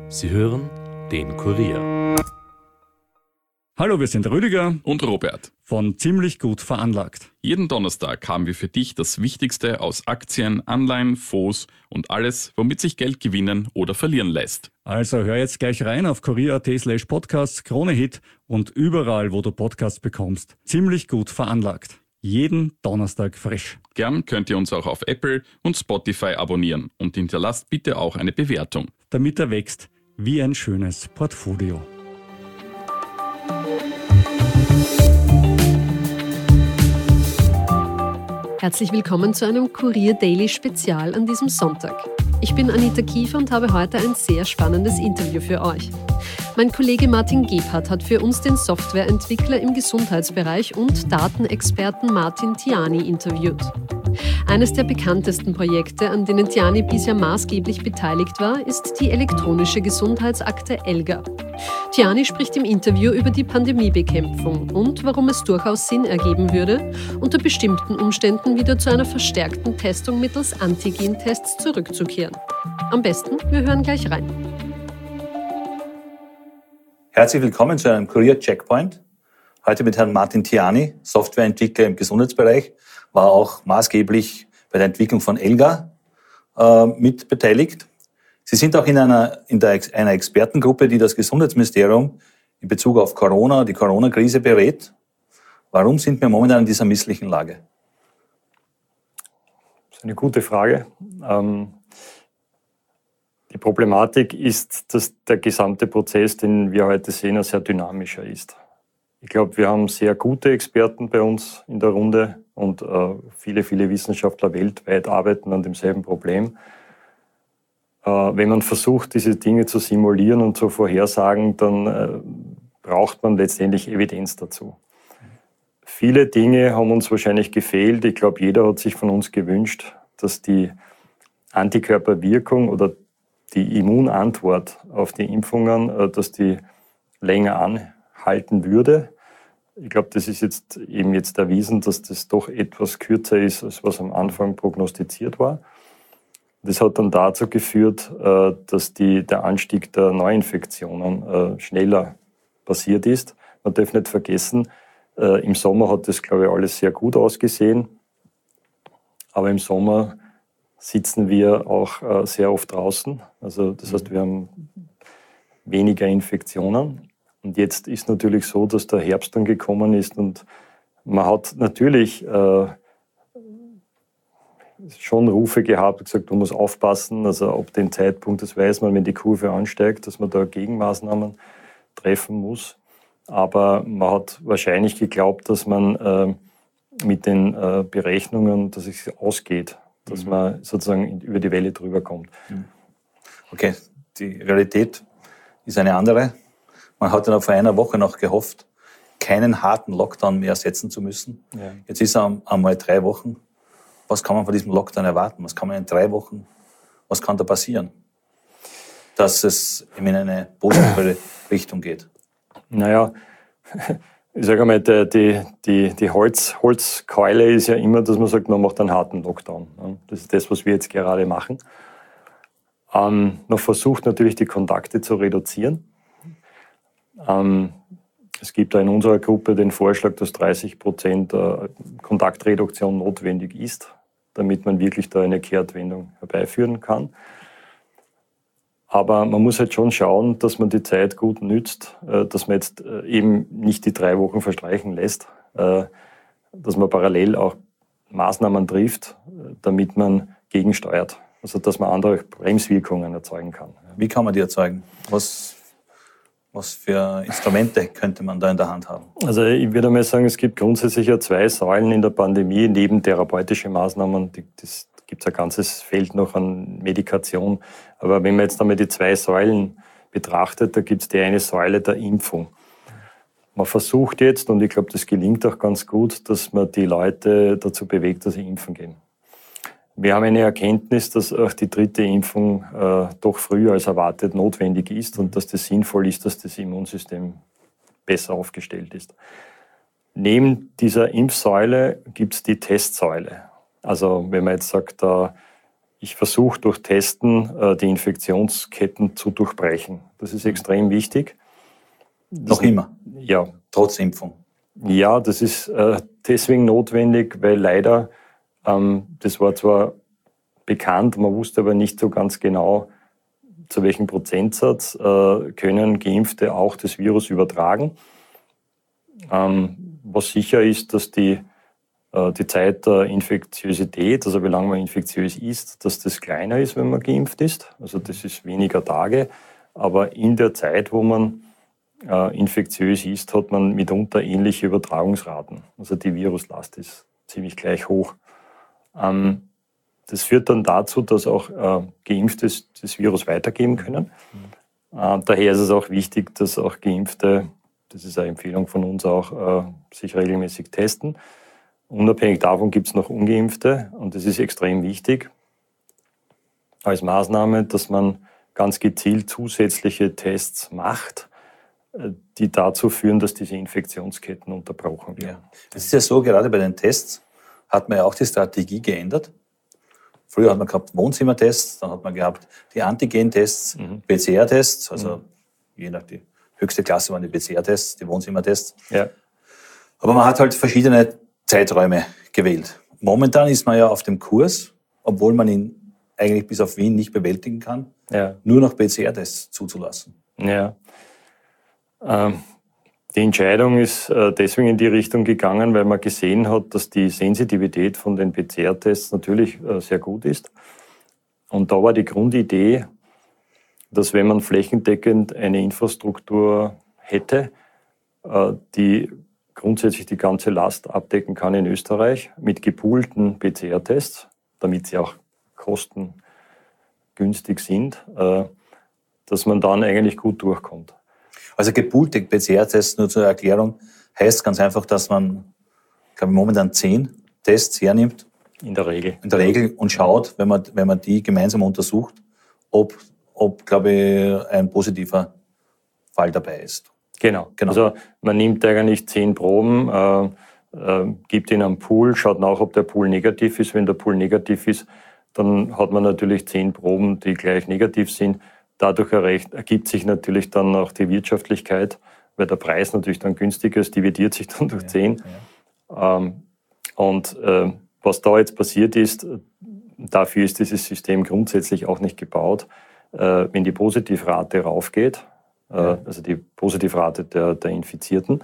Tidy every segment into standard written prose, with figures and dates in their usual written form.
Sie hören den Kurier. Hallo, wir sind Rüdiger und Robert von Ziemlich gut veranlagt. Jeden Donnerstag haben wir für dich das Wichtigste aus Aktien, Anleihen, Fonds und alles, womit sich Geld gewinnen oder verlieren lässt. Also hör jetzt gleich rein auf kurier.at/podcasts, Kronehit und überall, wo du Podcasts bekommst. Ziemlich gut veranlagt. Jeden Donnerstag frisch. Gern könnt ihr uns auch auf Apple und Spotify abonnieren und hinterlasst bitte auch eine Bewertung. Damit er wächst wie ein schönes Portfolio. Herzlich willkommen zu einem Kurier Daily Spezial an diesem Sonntag. Ich bin Anita Kiefer und habe heute ein sehr spannendes Interview für euch. Mein Kollege Martin Gebhardt hat für uns den Softwareentwickler im Gesundheitsbereich und Datenexperten Martin Tiani interviewt. Eines der bekanntesten Projekte, an denen Tiani bisher maßgeblich beteiligt war, ist die elektronische Gesundheitsakte ELGA. Tiani spricht im Interview über die Pandemiebekämpfung und warum es durchaus Sinn ergeben würde, unter bestimmten Umständen wieder zu einer verstärkten Testung mittels Antigen-Tests zurückzukehren. Am besten, wir hören gleich rein. Herzlich willkommen zu einem Kurier Checkpoint. Heute mit Herrn Martin Tiani, Softwareentwickler im Gesundheitsbereich, war auch maßgeblich bei der Entwicklung von ELGA mit beteiligt. Sie sind auch in einer Expertengruppe, die das Gesundheitsministerium in Bezug auf Corona, die Corona-Krise berät. Warum sind wir momentan in dieser misslichen Lage? Das ist eine gute Frage. Die Problematik ist, dass der gesamte Prozess, den wir heute sehen, ein sehr dynamischer ist. Ich glaube, wir haben sehr gute Experten bei uns in der Runde und viele Wissenschaftler weltweit arbeiten an demselben Problem. Wenn man versucht, diese Dinge zu simulieren und zu vorhersagen, dann braucht man letztendlich Evidenz dazu. Viele Dinge haben uns wahrscheinlich gefehlt. Ich glaube, jeder hat sich von uns gewünscht, dass die Antikörperwirkung oder die Immunantwort auf die Impfungen, dass die länger anhalten würde. Ich glaube, das ist jetzt erwiesen, dass das doch etwas kürzer ist, als was am Anfang prognostiziert war. Das hat dann dazu geführt, dass der Anstieg der Neuinfektionen schneller passiert ist. Man darf nicht vergessen, im Sommer hat das, glaube ich, alles sehr gut ausgesehen. Aber im Sommer sitzen wir auch sehr oft draußen. Also das heißt, wir haben weniger Infektionen. Und jetzt ist natürlich so, dass der Herbst dann gekommen ist und man hat natürlich schon Rufe gehabt und gesagt, man muss aufpassen. Also ab dem Zeitpunkt, das weiß man, wenn die Kurve ansteigt, dass man da Gegenmaßnahmen treffen muss. Aber man hat wahrscheinlich geglaubt, dass man mit den Berechnungen, dass es ausgeht, dass man sozusagen über die Welle drüber kommt. Okay, die Realität ist eine andere. Man hat ja vor einer Woche noch gehofft, keinen harten Lockdown mehr setzen zu müssen. Ja. Jetzt ist er einmal 3 Wochen. Was kann man von diesem Lockdown erwarten? Was kann man in 3 Wochen, was kann da passieren, dass es in eine positive Richtung geht? Naja, ich sage einmal, die Holzkeule ist ja immer, dass man sagt, man macht einen harten Lockdown. Das ist das, was wir jetzt gerade machen. Man versucht natürlich, die Kontakte zu reduzieren. Es gibt da in unserer Gruppe den Vorschlag, dass 30% Kontaktreduktion notwendig ist, damit man wirklich da eine Kehrtwendung herbeiführen kann. Aber man muss halt schon schauen, dass man die Zeit gut nützt, dass man jetzt eben nicht die 3 Wochen verstreichen lässt, dass man parallel auch Maßnahmen trifft, damit man gegensteuert. Also dass man andere Bremswirkungen erzeugen kann. Wie kann man die erzeugen? Was für Instrumente könnte man da in der Hand haben? Also ich würde mal sagen, es gibt grundsätzlich ja 2 Säulen in der Pandemie, neben therapeutische Maßnahmen. Das gibt es ein ganzes Feld noch an Medikation. Aber wenn man jetzt einmal die 2 Säulen betrachtet, da gibt es die eine Säule der Impfung. Man versucht jetzt, und ich glaube, das gelingt auch ganz gut, dass man die Leute dazu bewegt, dass sie impfen gehen. Wir haben eine Erkenntnis, dass auch die 3. Impfung doch früher als erwartet notwendig ist und dass das sinnvoll ist, dass das Immunsystem besser aufgestellt ist. Neben dieser Impfsäule gibt es die Testsäule. Also wenn man jetzt sagt, ich versuche durch Testen die Infektionsketten zu durchbrechen. Das ist extrem wichtig. Noch immer? Ja. Trotz Impfung? Ja, das ist deswegen notwendig, weil leider, das war zwar bekannt, man wusste aber nicht so ganz genau, zu welchem Prozentsatz können Geimpfte auch das Virus übertragen. Was sicher ist, dass die Zeit der Infektiosität, also wie lange man infektiös ist, dass das kleiner ist, wenn man geimpft ist. Also das ist weniger Tage. Aber in der Zeit, wo man infektiös ist, hat man mitunter ähnliche Übertragungsraten. Also die Viruslast ist ziemlich gleich hoch. Das führt dann dazu, dass auch Geimpfte das Virus weitergeben können. Daher ist es auch wichtig, dass auch Geimpfte, das ist eine Empfehlung von uns auch, sich regelmäßig testen. Unabhängig davon gibt es noch Ungeimpfte und es ist extrem wichtig als Maßnahme, dass man ganz gezielt zusätzliche Tests macht, die dazu führen, dass diese Infektionsketten unterbrochen werden. Ja. Es ist ja so, gerade bei den Tests hat man ja auch die Strategie geändert. Früher hat man gehabt Wohnzimmertests, dann hat man gehabt die Antigen-Tests, PCR-Tests, also je nach die höchste Klasse waren die PCR-Tests, die Wohnzimmertests. Ja. Aber man hat halt verschiedene Zeiträume gewählt. Momentan ist man ja auf dem Kurs, obwohl man ihn eigentlich bis auf Wien nicht bewältigen kann, nur noch PCR-Tests zuzulassen. Ja. Die Entscheidung ist deswegen in die Richtung gegangen, weil man gesehen hat, dass die Sensitivität von den PCR-Tests natürlich sehr gut ist. Und da war die Grundidee, dass wenn man flächendeckend eine Infrastruktur hätte, die grundsätzlich die ganze Last abdecken kann in Österreich mit gepoolten PCR-Tests, damit sie auch kostengünstig sind, dass man dann eigentlich gut durchkommt. Also gepoolte PCR-Tests, nur zur Erklärung, heißt ganz einfach, dass man, glaube ich, momentan 10 Tests hernimmt. In der Regel. Und schaut, wenn man die gemeinsam untersucht, ob glaube ich, ein positiver Fall dabei ist. Genau. Also man nimmt eigentlich 10 Proben, gibt in einen Pool, schaut nach, ob der Pool negativ ist. Wenn der Pool negativ ist, dann hat man natürlich 10 Proben, die gleich negativ sind. Dadurch ergibt sich natürlich dann auch die Wirtschaftlichkeit, weil der Preis natürlich dann günstiger ist, dividiert sich dann durch 10. Ja. Was da jetzt passiert ist, dafür ist dieses System grundsätzlich auch nicht gebaut. Wenn die Positivrate raufgeht, also die Positivrate der Infizierten,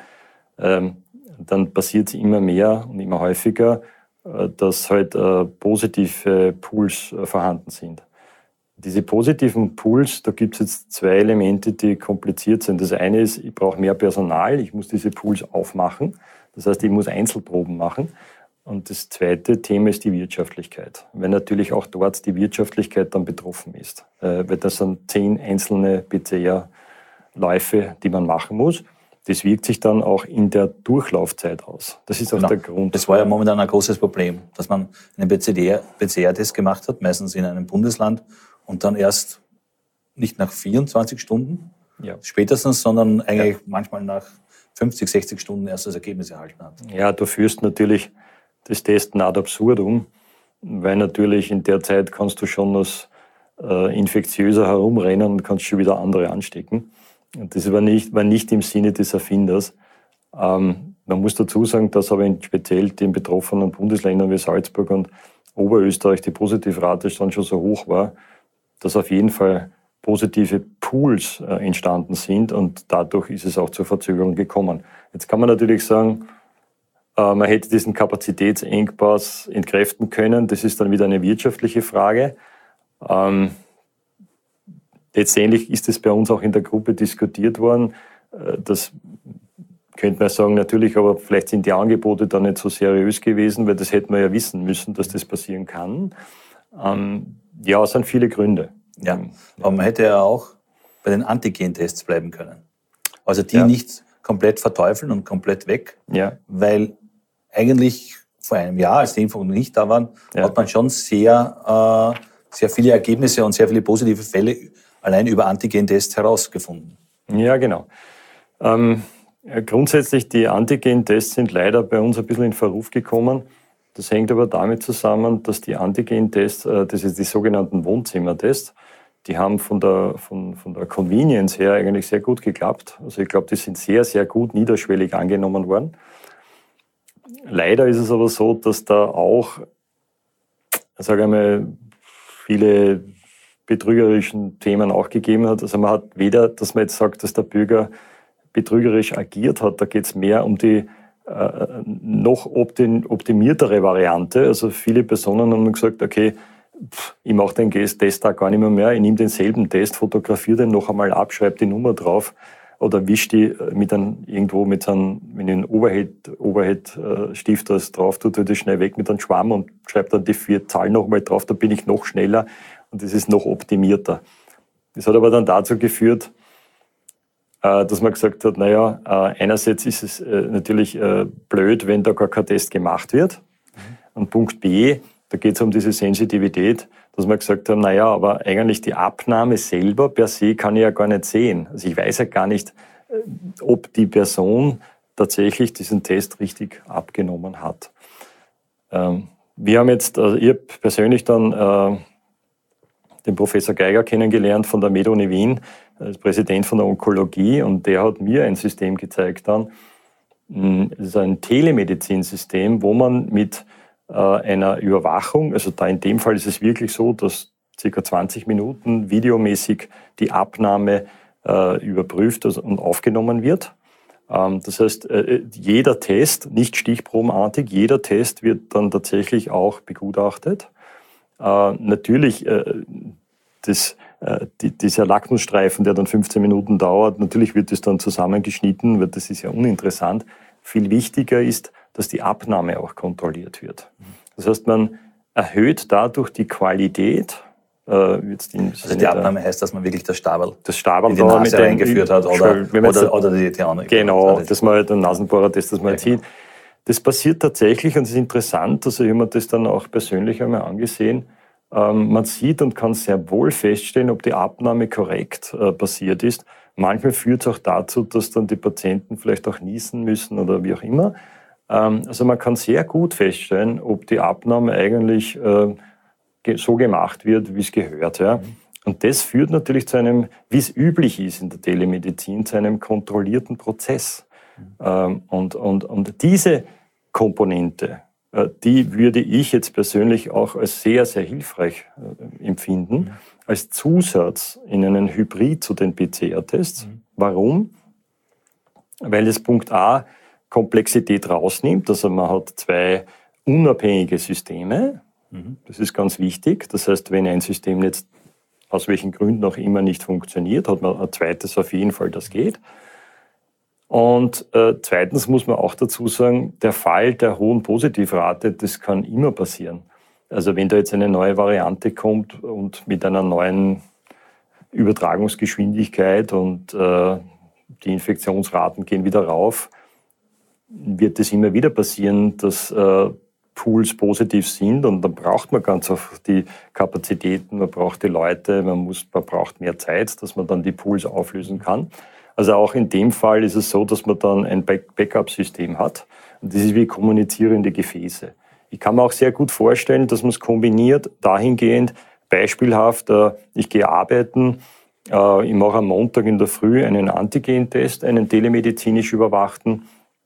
dann passiert es immer mehr und immer häufiger, dass halt positive Pools vorhanden sind. Diese positiven Pools, da gibt es jetzt 2 Elemente, die kompliziert sind. Das eine ist, ich brauche mehr Personal, ich muss diese Pools aufmachen. Das heißt, ich muss Einzelproben machen. Und das zweite Thema ist die Wirtschaftlichkeit, weil natürlich auch dort die Wirtschaftlichkeit dann betroffen ist. Weil das sind 10 einzelne PCR-Läufe, die man machen muss. Das wirkt sich dann auch in der Durchlaufzeit aus. Das ist auch der Grund. Das war ja momentan ein großes Problem, dass man einen PCR-Test gemacht hat, meistens in einem Bundesland, und dann erst nicht nach 24 Stunden spätestens, sondern eigentlich manchmal nach 50, 60 Stunden erst das Ergebnis erhalten hat. Ja, du führst natürlich das Testen ad absurdum, weil natürlich in der Zeit kannst du schon als infektiöser herumrennen und kannst schon wieder andere anstecken. Und das war nicht im Sinne des Erfinders. Man muss dazu sagen, dass aber speziell den betroffenen Bundesländern wie Salzburg und Oberösterreich die Positivrate dann schon so hoch war, dass auf jeden Fall positive Pools entstanden sind und dadurch ist es auch zur Verzögerung gekommen. Jetzt kann man natürlich sagen, man hätte diesen Kapazitätsengpass entkräften können. Das ist dann wieder eine wirtschaftliche Frage. Letztendlich ist es bei uns auch in der Gruppe diskutiert worden. Das könnte man sagen, natürlich, aber vielleicht sind die Angebote dann nicht so seriös gewesen, weil das hätte man ja wissen müssen, dass das passieren kann. Ja, es sind viele Gründe. Ja, aber man hätte ja auch bei den Antigen-Tests bleiben können. Also die nicht komplett verteufeln und komplett weg, weil eigentlich vor einem Jahr, als die Impfungen nicht da waren, hat man schon sehr viele Ergebnisse und sehr viele positive Fälle allein über Antigen-Tests herausgefunden. Ja, genau. Grundsätzlich, die Antigen-Tests sind leider bei uns ein bisschen in Verruf gekommen, Das hängt aber damit zusammen, dass die Antigen-Tests, das ist die sogenannten Wohnzimmertests, die haben von der Convenience her eigentlich sehr gut geklappt. Also ich glaube, die sind sehr, sehr gut niederschwellig angenommen worden. Leider ist es aber so, dass da auch, sage ich mal, viele betrügerischen Themen auch gegeben hat. Also man hat weder, dass man jetzt sagt, dass der Bürger betrügerisch agiert hat, da geht es mehr um die noch optimiertere Variante. Also viele Personen haben gesagt, okay, ich mache den Test da gar nicht mehr, ich nehme denselben Test, fotografiere den noch einmal ab, schreibe die Nummer drauf oder wische die mit einem Overhead-Stift das drauf, tue das schnell weg mit einem Schwamm und schreibe dann die 4 Zahlen nochmal drauf, da bin ich noch schneller und das ist noch optimierter. Das hat aber dann dazu geführt, dass man gesagt hat, naja, einerseits ist es natürlich blöd, wenn da gar kein Test gemacht wird. Und Punkt B, da geht es um diese Sensitivität, dass wir gesagt haben, naja, aber eigentlich die Abnahme selber per se kann ich ja gar nicht sehen. Also ich weiß ja gar nicht, ob die Person tatsächlich diesen Test richtig abgenommen hat. Wir haben jetzt, also ich habe persönlich dann den Professor Geiger kennengelernt von der Med-Uni Wien, als Präsident von der Onkologie, und der hat mir ein System gezeigt dann. Das ist ein Telemedizinsystem, wo man mit einer Überwachung, also da in dem Fall ist es wirklich so, dass ca. 20 Minuten videomäßig die Abnahme überprüft und aufgenommen wird. Das heißt, jeder Test, nicht stichprobenartig, jeder Test wird dann tatsächlich auch begutachtet. Natürlich, dieser Lackmusstreifen, der dann 15 Minuten dauert, natürlich wird das dann zusammengeschnitten, weil das ist ja uninteressant. Viel wichtiger ist, dass die Abnahme auch kontrolliert wird. Das heißt, man erhöht dadurch die Qualität. Also die Abnahme heißt, dass man wirklich das Stabel in die Nase reingeführt hat oder die andere. Genau, dass man halt einen Nasenbohrer das man zieht. Das passiert tatsächlich und es ist interessant, also ich habe mir das dann auch persönlich einmal angesehen. Man sieht und kann sehr wohl feststellen, ob die Abnahme korrekt passiert ist. Manchmal führt es auch dazu, dass dann die Patienten vielleicht auch niesen müssen oder wie auch immer. Also man kann sehr gut feststellen, ob die Abnahme eigentlich so gemacht wird, wie es gehört. Ja. Und das führt natürlich zu einem, wie es üblich ist in der Telemedizin, zu einem kontrollierten Prozess. Und diese Komponente, die würde ich jetzt persönlich auch als sehr, sehr hilfreich empfinden, als Zusatz in einen Hybrid zu den PCR-Tests. Warum? Weil es Punkt A Komplexität rausnimmt. Also man hat 2 unabhängige Systeme. Das ist ganz wichtig. Das heißt, wenn ein System jetzt aus welchen Gründen auch immer nicht funktioniert, hat man ein zweites auf jeden Fall, das geht. Und zweitens muss man auch dazu sagen, der Fall der hohen Positivrate, das kann immer passieren. Also wenn da jetzt eine neue Variante kommt und mit einer neuen Übertragungsgeschwindigkeit und die Infektionsraten gehen wieder rauf, wird es immer wieder passieren, dass Pools positiv sind und dann braucht man ganz oft die Kapazitäten, man braucht die Leute, man braucht mehr Zeit, dass man dann die Pools auflösen kann. Also auch in dem Fall ist es so, dass man dann ein Backup-System hat und das ist wie kommunizierende Gefäße. Ich kann mir auch sehr gut vorstellen, dass man es kombiniert, dahingehend, beispielhaft, ich gehe arbeiten, ich mache am Montag in der Früh einen Antigen-Test, einen telemedizinisch überwachten,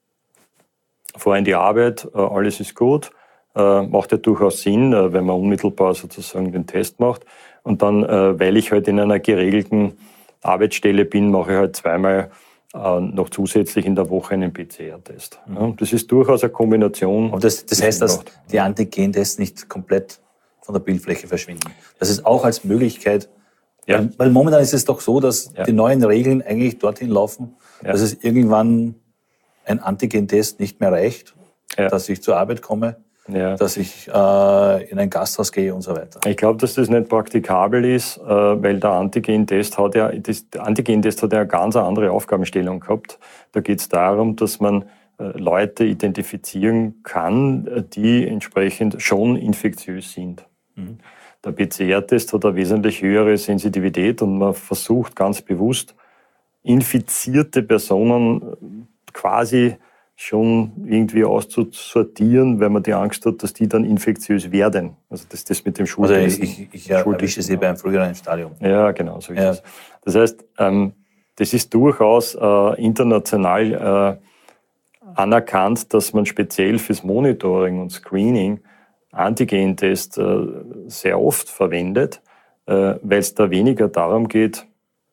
fahre in die Arbeit, alles ist gut, macht ja durchaus Sinn, wenn man unmittelbar sozusagen den Test macht. Und dann, weil ich halt in einer geregelten Arbeitsstelle bin, mache ich halt 2-mal noch zusätzlich in der Woche einen PCR-Test. Ja, das ist durchaus eine Kombination. Aber das heißt, dass die Antigen-Tests nicht komplett von der Bildfläche verschwinden. Das ist auch als Möglichkeit, weil momentan ist es doch so, dass die neuen Regeln eigentlich dorthin laufen, dass es irgendwann ein Antigen-Test nicht mehr reicht, dass ich zur Arbeit komme, dass ich in ein Gasthaus gehe und so weiter. Ich glaube, dass das nicht praktikabel ist, weil der Antigen-Test hat ja eine ganz andere Aufgabenstellung gehabt. Da geht es darum, dass man Leute identifizieren kann, die entsprechend schon infektiös sind. Der PCR-Test hat eine wesentlich höhere Sensitivität und man versucht ganz bewusst, infizierte Personen quasi schon irgendwie auszusortieren, weil man die Angst hat, dass die dann infektiös werden. Also das mit dem Schultesten. Also ich erwische sie beim früheren Stadium. Ja, genau, so ist es. Das heißt, das ist durchaus international anerkannt, dass man speziell fürs Monitoring und Screening Antigen-Tests sehr oft verwendet, weil es da weniger darum geht,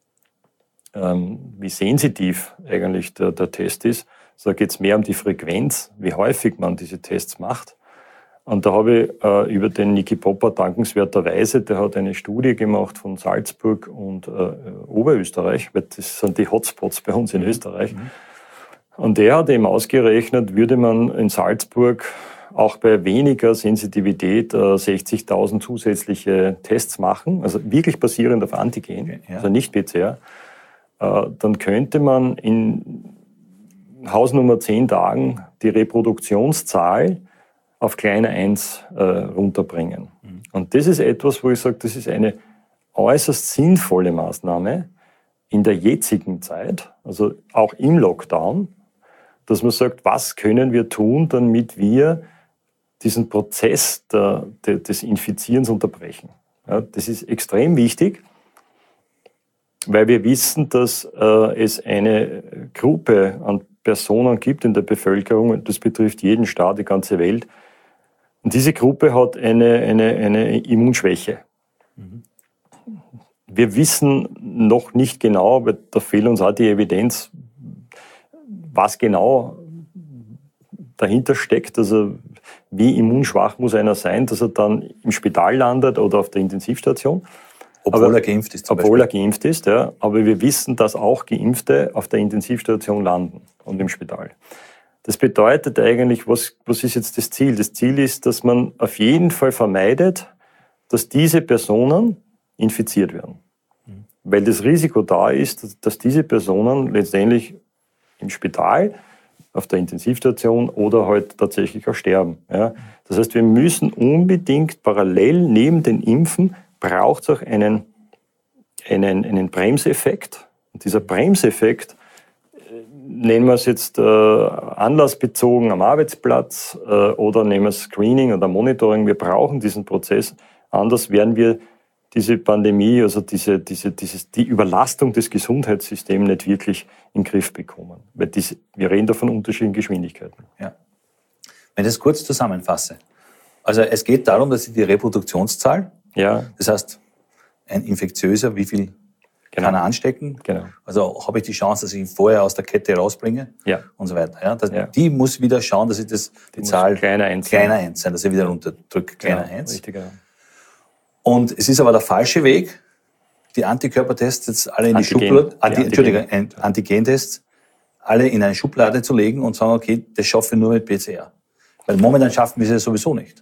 wie sensitiv eigentlich der Test ist. Also da geht es mehr um die Frequenz, wie häufig man diese Tests macht. Und da habe ich über den Niki Popper dankenswerterweise, der hat eine Studie gemacht von Salzburg und Oberösterreich, weil das sind die Hotspots bei uns in Österreich. Und der hat eben ausgerechnet, würde man in Salzburg auch bei weniger Sensitivität 60.000 zusätzliche Tests machen, also wirklich basierend auf Antigen, also nicht PCR, dann könnte man in Hausnummer 10 Tagen die Reproduktionszahl auf kleine 1 runterbringen. Und das ist etwas, wo ich sage, das ist eine äußerst sinnvolle Maßnahme in der jetzigen Zeit, also auch im Lockdown, dass man sagt, was können wir tun, damit wir diesen Prozess des Infizierens unterbrechen. Ja, das ist extrem wichtig, weil wir wissen, dass es eine Gruppe an Personen gibt in der Bevölkerung, und das betrifft jeden Staat, die ganze Welt. Und diese Gruppe hat eine Immunschwäche. Wir wissen noch nicht genau, weil da fehlt uns auch die Evidenz, was genau dahinter steckt. Also wie immunschwach muss einer sein, dass er dann im Spital landet oder auf der Intensivstation. Obwohl er geimpft ist. Obwohl er geimpft ist, ja. Aber wir wissen, dass auch Geimpfte auf der Intensivstation landen und im Spital. Das bedeutet eigentlich, was ist jetzt das Ziel? Das Ziel ist, dass man auf jeden Fall vermeidet, dass diese Personen infiziert werden. Weil das Risiko da ist, dass diese Personen letztendlich im Spital, auf der Intensivstation oder halt tatsächlich auch sterben. Ja. Das heißt, wir müssen unbedingt parallel neben den Impfen braucht es auch einen Bremseffekt. Und dieser Bremseffekt, nennen wir es jetzt anlassbezogen am Arbeitsplatz oder nehmen wir es Screening oder Monitoring, wir brauchen diesen Prozess, anders werden wir diese Pandemie, also die Überlastung des Gesundheitssystems nicht wirklich in den Griff bekommen. Weil wir reden da von unterschiedlichen Geschwindigkeiten. Ja. Wenn ich das kurz zusammenfasse. Also es geht darum, dass die Reproduktionszahl, das heißt, ein Infektiöser, wie viel kann er anstecken? Genau. Also habe ich die Chance, dass ich ihn vorher aus der Kette rausbringe und so weiter. Ja? Die muss wieder schauen, dass ich die Zahl kleiner 1 sein, dass ich wieder runterdrücke, kleiner 1. Richtig, genau. Und es ist aber der falsche Weg, die Antikörpertests jetzt alle in die Schublade, Antigentests, alle in eine Schublade zu legen und sagen, okay, das schaffe ich nur mit PCR. Weil momentan schaffen wir es ja sowieso nicht.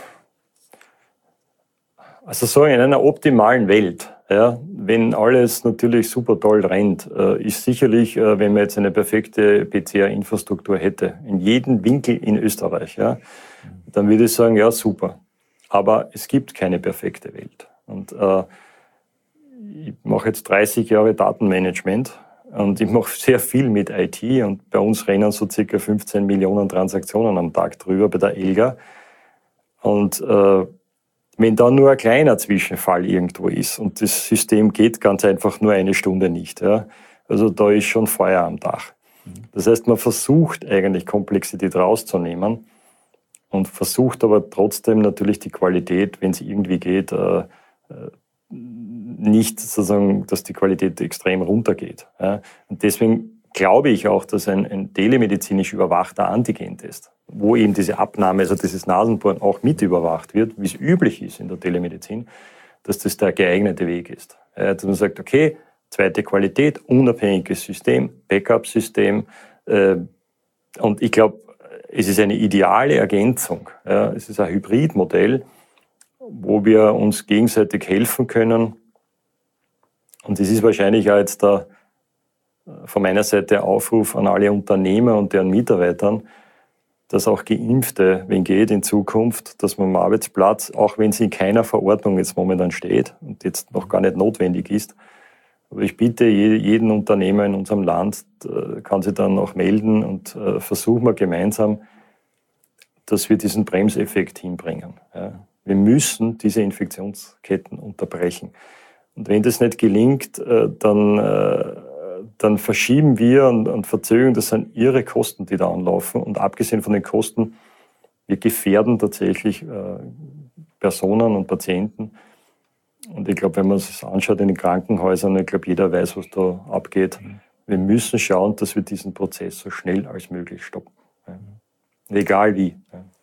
Also so in einer optimalen Welt, wenn alles natürlich super toll rennt, ist sicherlich, wenn man jetzt eine perfekte PCR-Infrastruktur hätte, in jedem Winkel in Österreich, dann würde ich sagen, ja, super. Aber es gibt keine perfekte Welt. Und ich mache jetzt 30 Jahre Datenmanagement und ich mache sehr viel mit IT und bei uns rennen so ca. 15 Millionen Transaktionen am Tag drüber bei der ELGA. Und wenn da nur ein kleiner Zwischenfall irgendwo ist und das System geht ganz einfach nur eine Stunde nicht, also da ist schon Feuer am Dach. Das heißt, man versucht eigentlich Komplexität rauszunehmen und versucht aber trotzdem natürlich die Qualität, wenn es irgendwie geht, nicht sozusagen, dass die Qualität extrem runtergeht. Und deswegen glaube ich auch, dass ein telemedizinisch überwachter Antigentest, wo eben diese Abnahme, also dieses Nasenbohren auch mit überwacht wird, wie es üblich ist in der Telemedizin, dass das der geeignete Weg ist. Dass man sagt, okay, zweite Qualität, unabhängiges System, Backup-System. Und ich glaube, es ist eine ideale Ergänzung. Es ist ein Hybridmodell, wo wir uns gegenseitig helfen können. Und es ist wahrscheinlich auch jetzt von meiner Seite Aufruf an alle Unternehmer und deren Mitarbeitern, dass auch Geimpfte, wenn geht in Zukunft, dass man am Arbeitsplatz, auch wenn sie in keiner Verordnung jetzt momentan steht und jetzt noch gar nicht notwendig ist, Aber ich bitte jeden Unternehmer in unserem Land, kann sich dann auch melden und versuchen wir gemeinsam, dass wir diesen Bremseffekt hinbringen. Ja. Wir müssen diese Infektionsketten unterbrechen. Und wenn das nicht gelingt, dann verschieben wir und verzögern. Das sind irre Kosten, die da anlaufen. Und abgesehen von den Kosten, wir gefährden tatsächlich Personen und Patienten. Und ich glaube, wenn man es anschaut in den Krankenhäusern, ich glaube, jeder weiß, was da abgeht. Wir müssen schauen, dass wir diesen Prozess so schnell als möglich stoppen. Ja. Egal wie.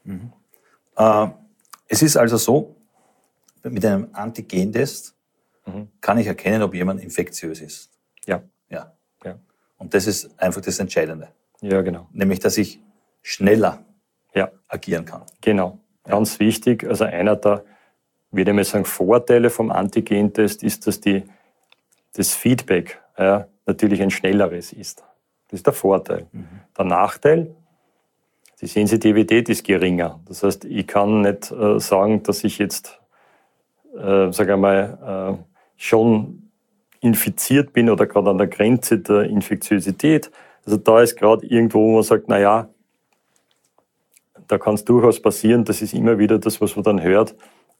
Ja. Es ist also so, mit einem Antigentest kann ich erkennen, ob jemand infektiös ist. Ja. Ja. Ja. Und das ist einfach das Entscheidende. Ja, genau. Nämlich, dass ich schneller agieren kann. Genau. Ganz wichtig. Also einer der, würde ich mal sagen, Vorteile vom Antigentest ist, dass das Feedback natürlich ein schnelleres ist. Das ist der Vorteil. Der Nachteil, die Sensitivität ist geringer. Das heißt, ich kann nicht sagen, dass ich jetzt, sage ich mal, schon infiziert bin oder gerade an der Grenze der Infektiosität. Also da ist gerade irgendwo, wo man sagt, naja, da kann es durchaus passieren, das ist immer wieder das, was man dann hört,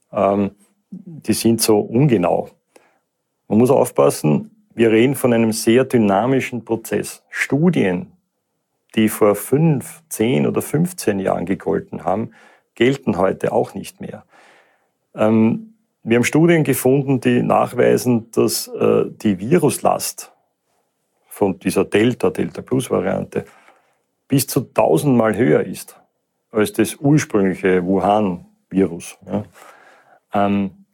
die sind so ungenau. Man muss aufpassen, wir reden von einem sehr dynamischen Prozess. Studien, die vor 5, 10 oder 15 Jahren gegolten haben, gelten heute auch nicht mehr. Wir haben Studien gefunden, die nachweisen, dass die Viruslast von dieser Delta-Plus-Variante bis zu 1000-mal höher ist als das ursprüngliche Wuhan-Virus. Ja.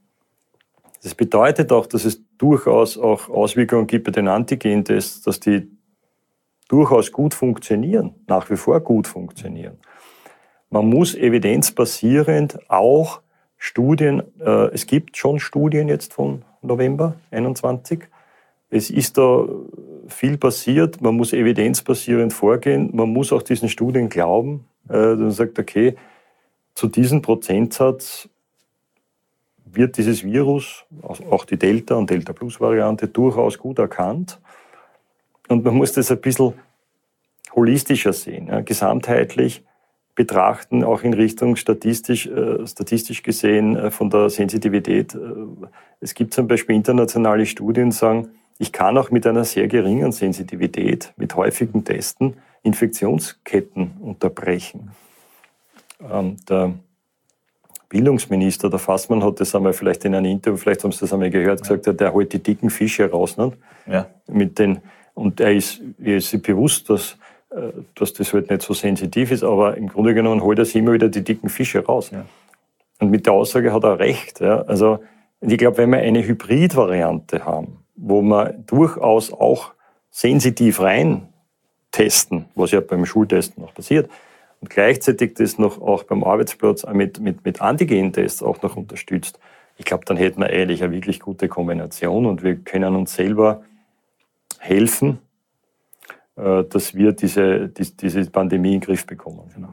Das bedeutet auch, dass es durchaus auch Auswirkungen gibt bei den Antigentests, dass die durchaus gut funktionieren, nach wie vor gut funktionieren. Man muss evidenzbasierend auch Studien, es gibt schon Studien jetzt von November 21. Es ist da viel passiert, man muss evidenzbasierend vorgehen, man muss auch diesen Studien glauben. Man sagt, okay, zu diesem Prozentsatz wird dieses Virus, auch die Delta- und Delta-Plus-Variante, durchaus gut erkannt. Und man muss das ein bisschen holistischer sehen, gesamtheitlich betrachten, auch in Richtung statistisch gesehen von der Sensitivität. Es gibt zum Beispiel internationale Studien, die sagen, ich kann auch mit einer sehr geringen Sensitivität, mit häufigen Testen, Infektionsketten unterbrechen. Der Bildungsminister, der Fassmann, hat das einmal vielleicht in einem Interview, vielleicht haben Sie das einmal gehört, gesagt, der holt die dicken Fische raus. Nicht? Ja. Und er ist sich bewusst, dass das halt nicht so sensitiv ist, aber im Grunde genommen holt er sich immer wieder die dicken Fische raus. Ja. Und mit der Aussage hat er recht. Ja. Also ich glaube, wenn wir eine Hybridvariante haben, wo wir durchaus auch sensitiv rein testen, was ja beim Schultesten noch passiert, und gleichzeitig das noch auch beim Arbeitsplatz mit Antigen-Tests auch noch unterstützt, ich glaube, dann hätten wir eigentlich eine wirklich gute Kombination und wir können uns selber helfen, dass wir diese Pandemie in den Griff bekommen. Genau.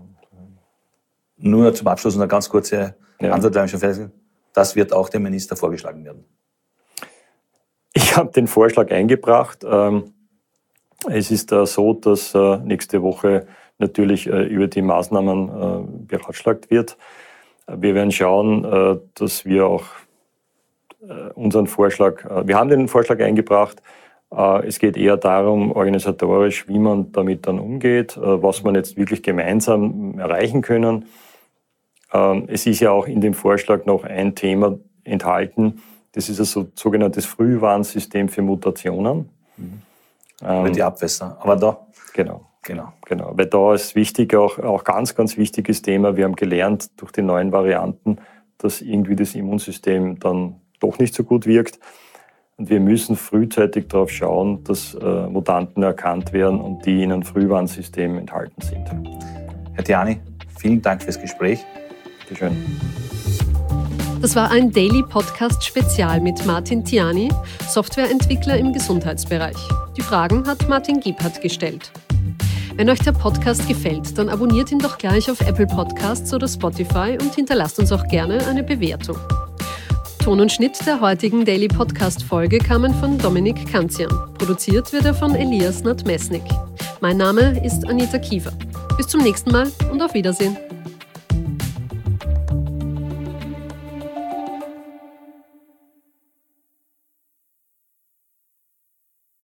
Nur zum Abschluss eine ganz kurze Antwort, weil ich schon festgestellt habe. Das wird auch dem Minister vorgeschlagen werden. Ich habe den Vorschlag eingebracht. Es ist so, dass nächste Woche natürlich über die Maßnahmen beratschlagt wird. Wir werden schauen, dass wir auch unseren Vorschlag, wir haben den Vorschlag eingebracht. Es geht eher darum, organisatorisch, wie man damit dann umgeht, was man jetzt wirklich gemeinsam erreichen können. Es ist ja auch in dem Vorschlag noch ein Thema enthalten, das ist ein sogenanntes Frühwarnsystem für Mutationen. Die Abwässer, aber da. Genau. Weil da ist wichtig, auch ganz, ganz wichtiges Thema. Wir haben gelernt durch die neuen Varianten, dass irgendwie das Immunsystem dann doch nicht so gut wirkt. Und wir müssen frühzeitig darauf schauen, dass Mutanten erkannt werden und die in einem Frühwarnsystem enthalten sind. Herr Tiani, vielen Dank fürs Gespräch. Bitte schön. Das war ein Daily Podcast Spezial mit Martin Tiani, Softwareentwickler im Gesundheitsbereich. Die Fragen hat Martin Gebhardt gestellt. Wenn euch der Podcast gefällt, dann abonniert ihn doch gleich auf Apple Podcasts oder Spotify und hinterlasst uns auch gerne eine Bewertung. Ton und Schnitt der heutigen Daily Podcast-Folge kamen von Dominik Kanzian. Produziert wird er von Elias Nadmesnik. Mein Name ist Anita Kiefer. Bis zum nächsten Mal und auf Wiedersehen.